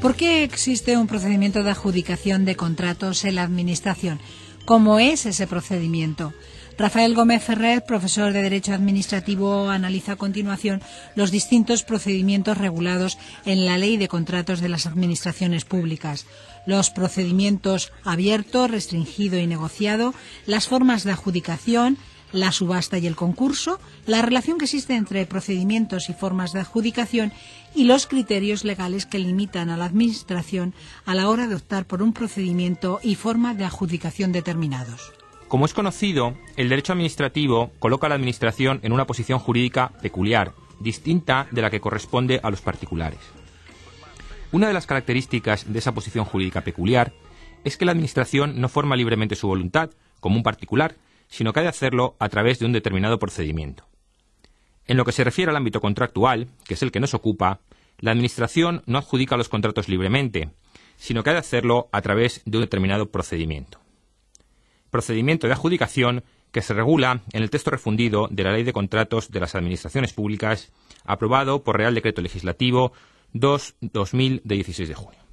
¿Por qué existe un procedimiento de adjudicación de contratos en la Administración? ¿Cómo es ese procedimiento? Rafael Gómez Ferrer, profesor de Derecho Administrativo, analiza a continuación los distintos procedimientos regulados en la Ley de Contratos de las Administraciones Públicas. Los procedimientos abierto, restringido y negociado, las formas de adjudicación, la subasta y el concurso, la relación que existe entre procedimientos y formas de adjudicación y los criterios legales que limitan a la Administración a la hora de optar por un procedimiento y forma de adjudicación determinados. Como es conocido, el derecho administrativo coloca a la Administración en una posición jurídica peculiar, distinta de la que corresponde a los particulares. Una de las características de esa posición jurídica peculiar es que la Administración no forma libremente su voluntad, como un particular, sino que ha de hacerlo a través de un determinado procedimiento. En lo que se refiere al ámbito contractual, que es el que nos ocupa, la Administración no adjudica los contratos libremente, sino que ha de hacerlo a través de un determinado procedimiento. Procedimiento de adjudicación que se regula en el texto refundido de la Ley de Contratos de las Administraciones Públicas, aprobado por Real Decreto Legislativo 2/2000 de 16 de junio.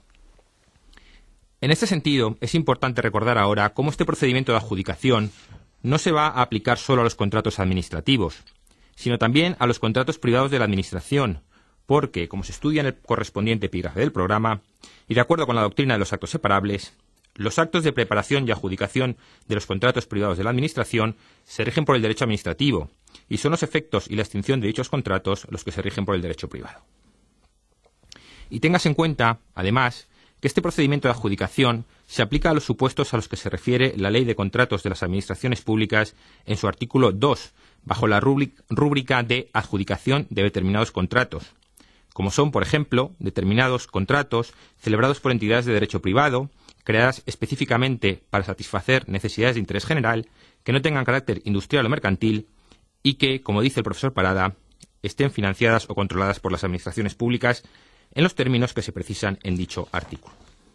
En este sentido, es importante recordar ahora cómo este procedimiento de adjudicación no se va a aplicar solo a los contratos administrativos, sino también a los contratos privados de la Administración, porque, como se estudia en el correspondiente epígrafe del programa, y de acuerdo con la doctrina de los actos separables, los actos de preparación y adjudicación de los contratos privados de la Administración se rigen por el derecho administrativo, y son los efectos y la extinción de dichos contratos los que se rigen por el derecho privado. Y tengas en cuenta, además, que este procedimiento de adjudicación se aplica a los supuestos a los que se refiere la Ley de Contratos de las Administraciones Públicas en su artículo 2, bajo la rúbrica de adjudicación de determinados contratos, como son, por ejemplo, determinados contratos celebrados por entidades de derecho privado, creadas específicamente para satisfacer necesidades de interés general, que no tengan carácter industrial o mercantil y que, como dice el profesor Parada, estén financiadas o controladas por las administraciones públicas en los términos que se precisan en dicho artículo.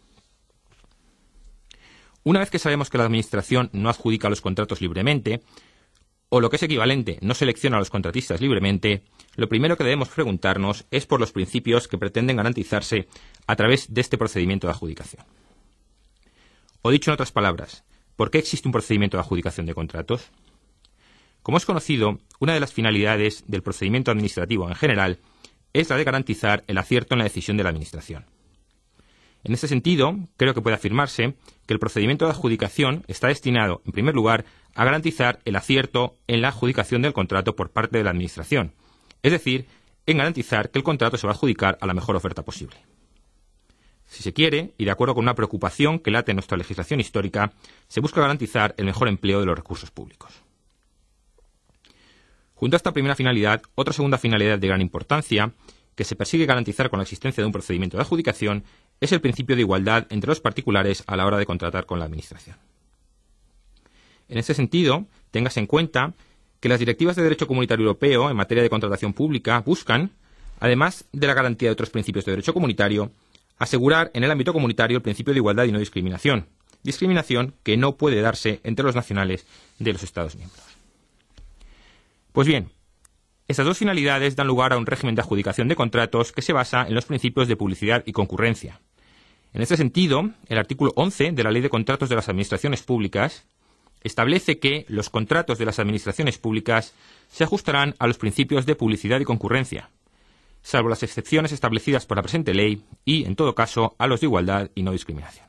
Una vez que sabemos que la Administración no adjudica los contratos libremente, o lo que es equivalente, no selecciona a los contratistas libremente, lo primero que debemos preguntarnos es por los principios que pretenden garantizarse a través de este procedimiento de adjudicación. O dicho en otras palabras, ¿por qué existe un procedimiento de adjudicación de contratos? Como es conocido, una de las finalidades del procedimiento administrativo en general es la de garantizar el acierto en la decisión de la Administración. En este sentido, creo que puede afirmarse que el procedimiento de adjudicación está destinado, en primer lugar, a garantizar el acierto en la adjudicación del contrato por parte de la Administración, es decir, en garantizar que el contrato se va a adjudicar a la mejor oferta posible. Si se quiere, y de acuerdo con una preocupación que late en nuestra legislación histórica, se busca garantizar el mejor empleo de los recursos públicos. Junto a esta primera finalidad, otra segunda finalidad de gran importancia, que se persigue garantizar con la existencia de un procedimiento de adjudicación, es el principio de igualdad entre los particulares a la hora de contratar con la Administración. En este sentido, tengas en cuenta que las directivas de derecho comunitario europeo en materia de contratación pública buscan, además de la garantía de otros principios de derecho comunitario, asegurar en el ámbito comunitario el principio de igualdad y no discriminación, discriminación que no puede darse entre los nacionales de los Estados miembros. Pues bien, estas dos finalidades dan lugar a un régimen de adjudicación de contratos que se basa en los principios de publicidad y concurrencia. En este sentido, el artículo 11 de la Ley de Contratos de las Administraciones Públicas establece que los contratos de las administraciones públicas se ajustarán a los principios de publicidad y concurrencia, salvo las excepciones establecidas por la presente ley y, en todo caso, a los de igualdad y no discriminación.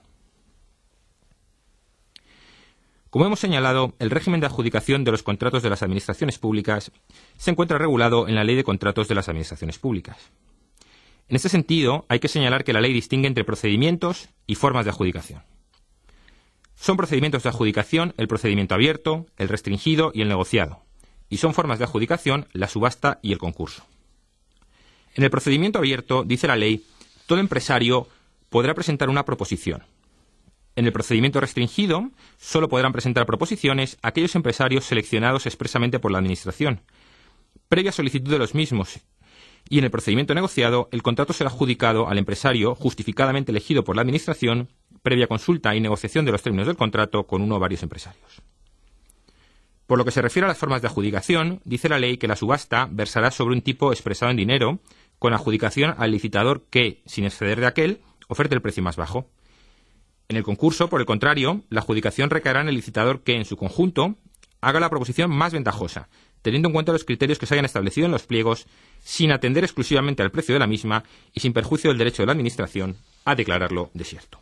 Como hemos señalado, el régimen de adjudicación de los contratos de las administraciones públicas se encuentra regulado en la Ley de Contratos de las Administraciones Públicas. En este sentido, hay que señalar que la ley distingue entre procedimientos y formas de adjudicación. Son procedimientos de adjudicación el procedimiento abierto, el restringido y el negociado, y son formas de adjudicación la subasta y el concurso. En el procedimiento abierto, dice la ley, todo empresario podrá presentar una proposición. En el procedimiento restringido, solo podrán presentar proposiciones aquellos empresarios seleccionados expresamente por la Administración, previa solicitud de los mismos, y en el procedimiento negociado, el contrato será adjudicado al empresario justificadamente elegido por la Administración, previa consulta y negociación de los términos del contrato con uno o varios empresarios. Por lo que se refiere a las formas de adjudicación, dice la ley que la subasta versará sobre un tipo expresado en dinero, con adjudicación al licitador que, sin exceder de aquel, oferte el precio más bajo. En el concurso, por el contrario, la adjudicación recaerá en el licitador que, en su conjunto, haga la proposición más ventajosa, teniendo en cuenta los criterios que se hayan establecido en los pliegos, sin atender exclusivamente al precio de la misma y sin perjuicio del derecho de la Administración a declararlo desierto.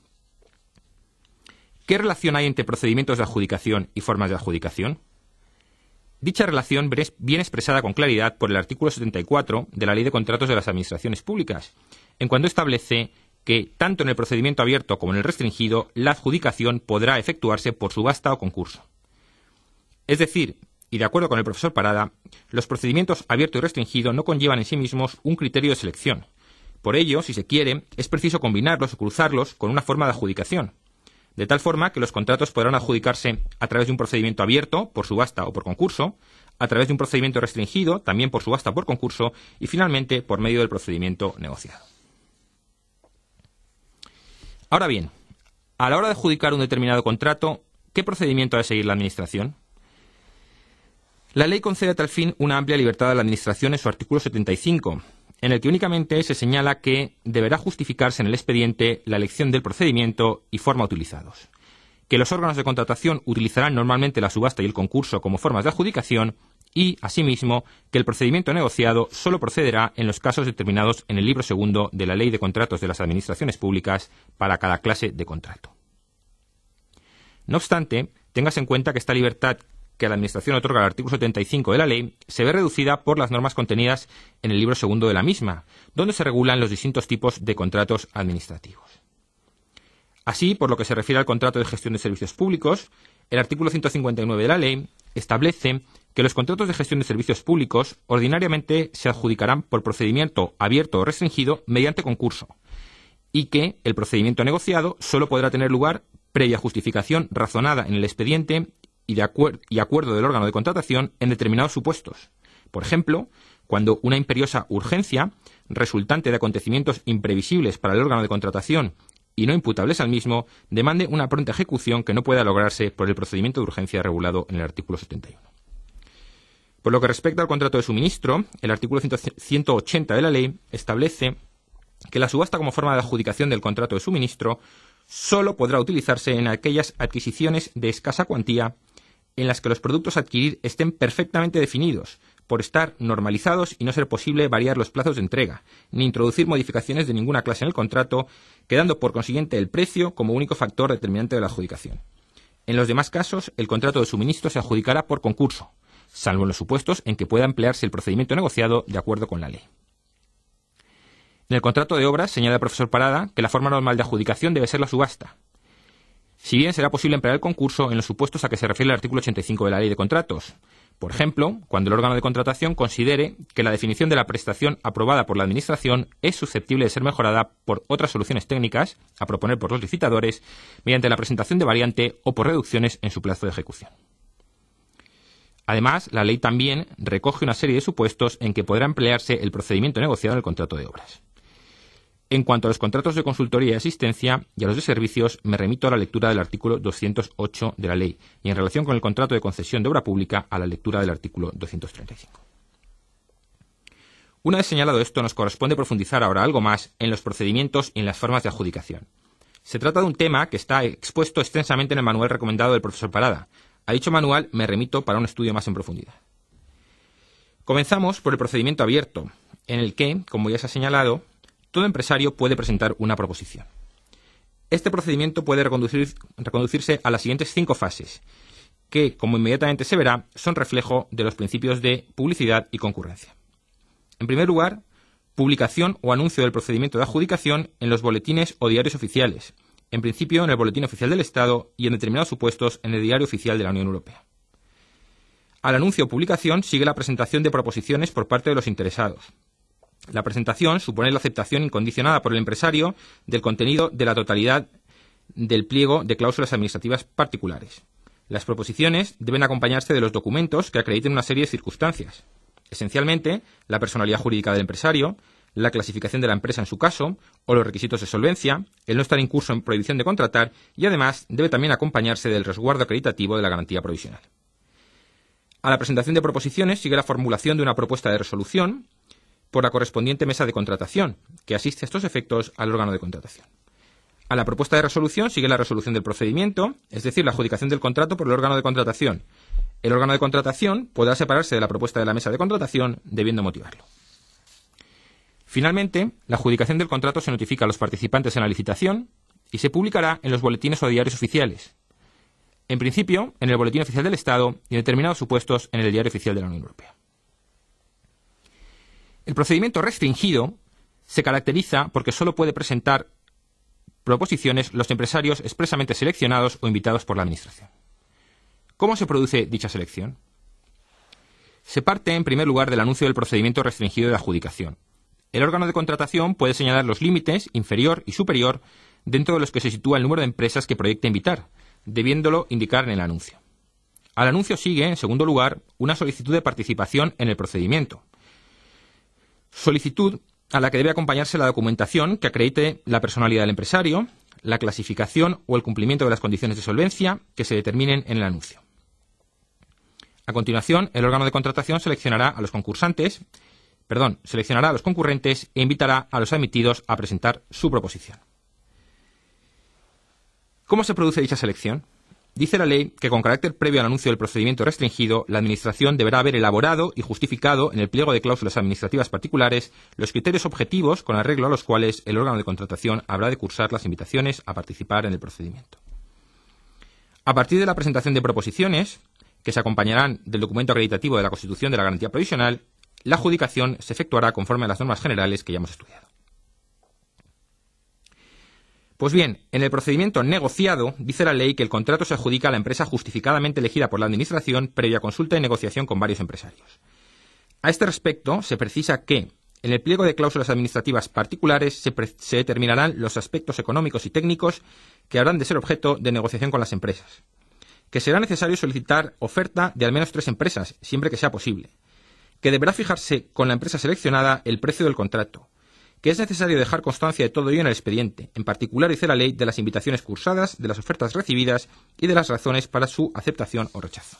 ¿Qué relación hay entre procedimientos de adjudicación y formas de adjudicación? Dicha relación viene expresada con claridad por el artículo 74 de la Ley de Contratos de las Administraciones Públicas, en cuanto establece que, tanto en el procedimiento abierto como en el restringido, la adjudicación podrá efectuarse por subasta o concurso. Es decir, y de acuerdo con el profesor Parada, los procedimientos abierto y restringido no conllevan en sí mismos un criterio de selección. Por ello, si se quiere, es preciso combinarlos o cruzarlos con una forma de adjudicación, de tal forma que los contratos podrán adjudicarse a través de un procedimiento abierto, por subasta o por concurso, a través de un procedimiento restringido, también por subasta o por concurso, y finalmente por medio del procedimiento negociado. Ahora bien, a la hora de adjudicar un determinado contrato, ¿qué procedimiento ha de seguir la Administración? La ley concede a tal fin una amplia libertad a la Administración en su artículo 75, en el que únicamente se señala que deberá justificarse en el expediente la elección del procedimiento y forma utilizados, que los órganos de contratación utilizarán normalmente la subasta y el concurso como formas de adjudicación y, asimismo, que el procedimiento negociado solo procederá en los casos determinados en el libro segundo de la Ley de Contratos de las Administraciones Públicas para cada clase de contrato. No obstante, tengas en cuenta que esta libertad que la Administración otorga al artículo 75 de la ley se ve reducida por las normas contenidas en el libro segundo de la misma, donde se regulan los distintos tipos de contratos administrativos. Así, por lo que se refiere al contrato de gestión de servicios públicos, el artículo 159 de la ley establece que los contratos de gestión de servicios públicos ordinariamente se adjudicarán por procedimiento abierto o restringido mediante concurso, y que el procedimiento negociado solo podrá tener lugar previa justificación razonada en el expediente y acuerdo del órgano de contratación en determinados supuestos. Por ejemplo, cuando una imperiosa urgencia, resultante de acontecimientos imprevisibles para el órgano de contratación y no imputables al mismo, demande una pronta ejecución que no pueda lograrse por el procedimiento de urgencia regulado en el artículo 71. Por lo que respecta al contrato de suministro, el artículo 180 de la ley establece que la subasta como forma de adjudicación del contrato de suministro solo podrá utilizarse en aquellas adquisiciones de escasa cuantía en las que los productos a adquirir estén perfectamente definidos, por estar normalizados y no ser posible variar los plazos de entrega, ni introducir modificaciones de ninguna clase en el contrato, quedando por consiguiente el precio como único factor determinante de la adjudicación. En los demás casos, el contrato de suministro se adjudicará por concurso, salvo en los supuestos en que pueda emplearse el procedimiento negociado de acuerdo con la ley. En el contrato de obras señala el profesor Parada que la forma normal de adjudicación debe ser la subasta, si bien será posible emplear el concurso en los supuestos a que se refiere el artículo 85 de la Ley de Contratos. Por ejemplo, cuando el órgano de contratación considere que la definición de la prestación aprobada por la Administración es susceptible de ser mejorada por otras soluciones técnicas a proponer por los licitadores mediante la presentación de variante o por reducciones en su plazo de ejecución. Además, la ley también recoge una serie de supuestos en que podrá emplearse el procedimiento negociado en el contrato de obras. En cuanto a los contratos de consultoría y asistencia y a los de servicios, me remito a la lectura del artículo 208 de la ley y en relación con el contrato de concesión de obra pública a la lectura del artículo 235. Una vez señalado esto, nos corresponde profundizar ahora algo más en los procedimientos y en las formas de adjudicación. Se trata de un tema que está expuesto extensamente en el manual recomendado del profesor Parada. A dicho manual me remito para un estudio más en profundidad. Comenzamos por el procedimiento abierto, en el que, como ya se ha señalado, todo empresario puede presentar una proposición. Este procedimiento puede reconducirse a las siguientes 5 fases, que, como inmediatamente se verá, son reflejo de los principios de publicidad y concurrencia. En primer lugar, publicación o anuncio del procedimiento de adjudicación en los boletines o diarios oficiales, en principio en el Boletín Oficial del Estado y en determinados supuestos en el Diario Oficial de la Unión Europea. Al anuncio o publicación sigue la presentación de proposiciones por parte de los interesados. La presentación supone la aceptación incondicionada por el empresario del contenido de la totalidad del pliego de cláusulas administrativas particulares. Las proposiciones deben acompañarse de los documentos que acrediten una serie de circunstancias. Esencialmente, la personalidad jurídica del empresario, la clasificación de la empresa en su caso, o los requisitos de solvencia, el no estar incurso en prohibición de contratar y además debe también acompañarse del resguardo acreditativo de la garantía provisional. A la presentación de proposiciones sigue la formulación de una propuesta de resolución, por la correspondiente mesa de contratación, que asiste a estos efectos al órgano de contratación. A la propuesta de resolución sigue la resolución del procedimiento, es decir, la adjudicación del contrato por el órgano de contratación. El órgano de contratación podrá separarse de la propuesta de la mesa de contratación, debiendo motivarlo. Finalmente, la adjudicación del contrato se notifica a los participantes en la licitación y se publicará en los boletines o diarios oficiales. En principio, en el Boletín Oficial del Estado y en determinados supuestos en el Diario Oficial de la Unión Europea. El procedimiento restringido se caracteriza porque solo puede presentar proposiciones los empresarios expresamente seleccionados o invitados por la Administración. ¿Cómo se produce dicha selección? Se parte, en primer lugar, del anuncio del procedimiento restringido de adjudicación. El órgano de contratación puede señalar los límites inferior y superior dentro de los que se sitúa el número de empresas que proyecta invitar, debiéndolo indicar en el anuncio. Al anuncio sigue, en segundo lugar, una solicitud de participación en el procedimiento. Solicitud a la que debe acompañarse la documentación que acredite la personalidad del empresario, la clasificación o el cumplimiento de las condiciones de solvencia que se determinen en el anuncio. A continuación, el órgano de contratación seleccionará a los concurrentes e invitará a los admitidos a presentar su proposición. ¿Cómo se produce dicha selección? Dice la ley que con carácter previo al anuncio del procedimiento restringido, la Administración deberá haber elaborado y justificado en el pliego de cláusulas administrativas particulares los criterios objetivos con arreglo a los cuales el órgano de contratación habrá de cursar las invitaciones a participar en el procedimiento. A partir de la presentación de proposiciones, que se acompañarán del documento acreditativo de la constitución de la garantía provisional, la adjudicación se efectuará conforme a las normas generales que ya hemos estudiado. Pues bien, en el procedimiento negociado dice la ley que el contrato se adjudica a la empresa justificadamente elegida por la Administración previa consulta y negociación con varios empresarios. A este respecto, se precisa que en el pliego de cláusulas administrativas particulares se determinarán los aspectos económicos y técnicos que habrán de ser objeto de negociación con las empresas, que será necesario solicitar oferta de al menos 3 empresas, siempre que sea posible, que deberá fijarse con la empresa seleccionada el precio del contrato, que es necesario dejar constancia de todo ello en el expediente. En particular, dice la ley, de las invitaciones cursadas, de las ofertas recibidas y de las razones para su aceptación o rechazo.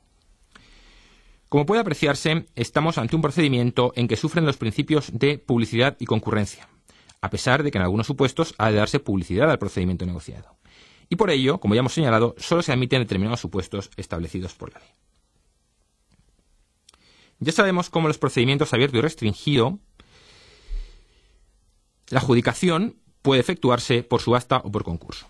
Como puede apreciarse, estamos ante un procedimiento en que sufren los principios de publicidad y concurrencia, a pesar de que en algunos supuestos ha de darse publicidad al procedimiento negociado. Y por ello, como ya hemos señalado, solo se admiten determinados supuestos establecidos por la ley. Ya sabemos cómo los procedimientos abierto y restringido, la adjudicación puede efectuarse por subasta o por concurso.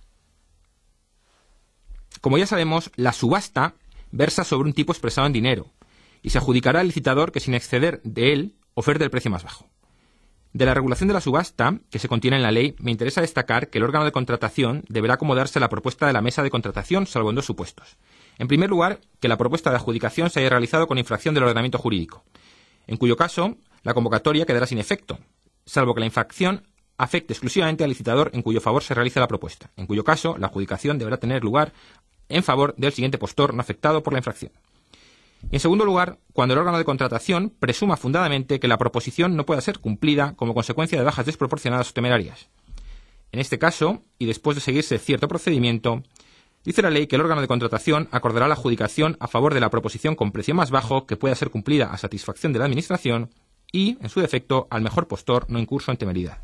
Como ya sabemos, la subasta versa sobre un tipo expresado en dinero y se adjudicará al licitador que, sin exceder de él, oferte el precio más bajo. De la regulación de la subasta, que se contiene en la ley, me interesa destacar que el órgano de contratación deberá acomodarse a la propuesta de la mesa de contratación, salvo en 2 supuestos. En primer lugar, que la propuesta de adjudicación se haya realizado con infracción del ordenamiento jurídico, en cuyo caso la convocatoria quedará sin efecto, salvo que la infracción afecte exclusivamente al licitador en cuyo favor se realice la propuesta, en cuyo caso la adjudicación deberá tener lugar en favor del siguiente postor no afectado por la infracción. Y en segundo lugar, cuando el órgano de contratación presuma fundadamente que la proposición no pueda ser cumplida como consecuencia de bajas desproporcionadas o temerarias. En este caso, y después de seguirse cierto procedimiento, dice la ley que el órgano de contratación acordará la adjudicación a favor de la proposición con precio más bajo que pueda ser cumplida a satisfacción de la Administración y, en su defecto, al mejor postor no incurso en temeridad.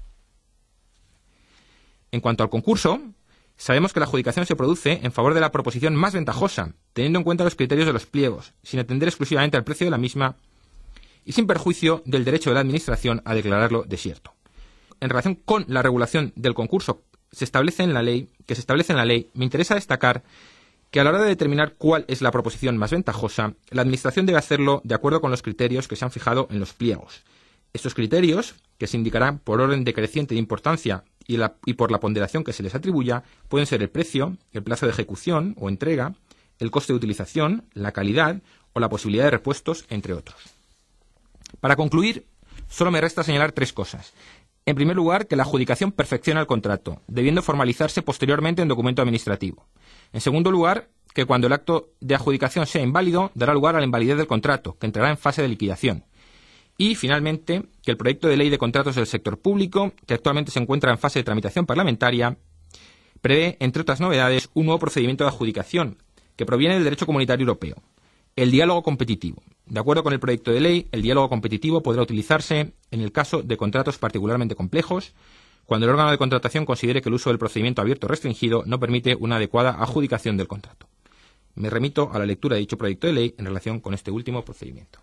En cuanto al concurso, sabemos que la adjudicación se produce en favor de la proposición más ventajosa, teniendo en cuenta los criterios de los pliegos, sin atender exclusivamente al precio de la misma y sin perjuicio del derecho de la Administración a declararlo desierto. En relación con la regulación del concurso que se establece en la ley, me interesa destacar que a la hora de determinar cuál es la proposición más ventajosa, la Administración debe hacerlo de acuerdo con los criterios que se han fijado en los pliegos. Estos criterios, que se indicarán por orden decreciente de importancia y por la ponderación que se les atribuya, pueden ser el precio, el plazo de ejecución o entrega, el coste de utilización, la calidad o la posibilidad de repuestos, entre otros. Para concluir, solo me resta señalar 3 cosas. En primer lugar, que la adjudicación perfecciona el contrato, debiendo formalizarse posteriormente en documento administrativo. En segundo lugar, que cuando el acto de adjudicación sea inválido, dará lugar a la invalidez del contrato, que entrará en fase de liquidación. Y, finalmente, que el proyecto de ley de contratos del sector público, que actualmente se encuentra en fase de tramitación parlamentaria, prevé, entre otras novedades, un nuevo procedimiento de adjudicación, que proviene del derecho comunitario europeo. El diálogo competitivo. De acuerdo con el proyecto de ley, el diálogo competitivo podrá utilizarse en el caso de contratos particularmente complejos, cuando el órgano de contratación considere que el uso del procedimiento abierto restringido no permite una adecuada adjudicación del contrato. Me remito a la lectura de dicho proyecto de ley en relación con este último procedimiento.